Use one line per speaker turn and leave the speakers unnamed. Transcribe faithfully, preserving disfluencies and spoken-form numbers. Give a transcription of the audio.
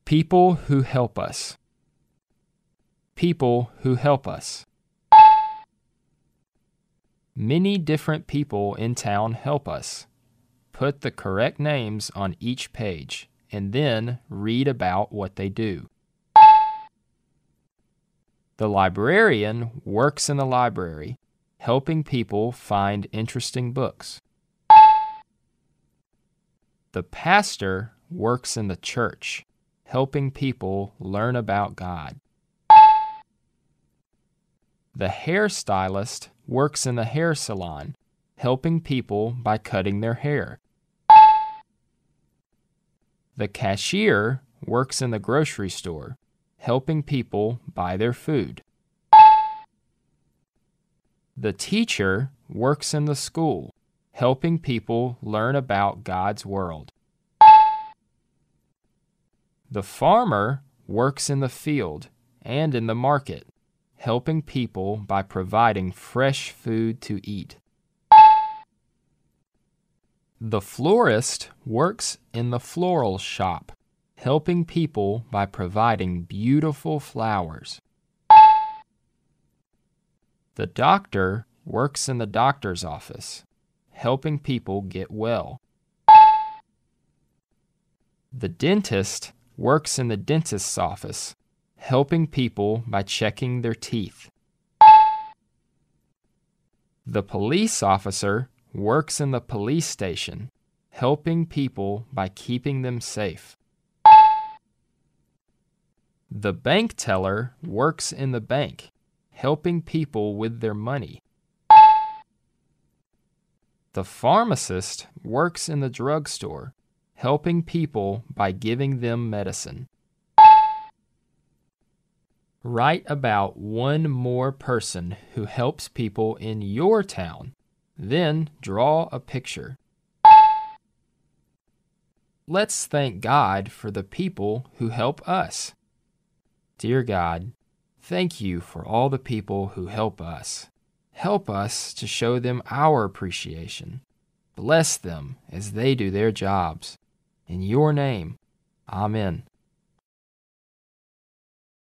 People who help us. People who help us. Many different people in town help us. Put the correct names on each page and then read about what they do. The librarian works in the library, helping people find interesting books. The pastor works in the church, helping people learn about God. The hairstylist works in the hair salon, helping people by cutting their hair. The cashier works in the grocery store, helping people buy their food. The teacher works in the school, helping people learn about God's world. The farmer works in the field and in the market, helping people by providing fresh food to eat. The florist works in the floral shop, helping people by providing beautiful flowers. The doctor works in the doctor's office, helping people get well. The dentist works in the dentist's office, helping people by checking their teeth. The police officer works in the police station, helping people by keeping them safe. The bank teller works in the bank, helping people with their money. The pharmacist works in the drugstore, helping people by giving them medicine. Write about one more person who helps people in your town. Then draw a picture. Let's thank God for the people who help us. Dear God, thank you for all the people who help us. Help us to show them our appreciation. Bless them as they do their jobs. In your name, Amen.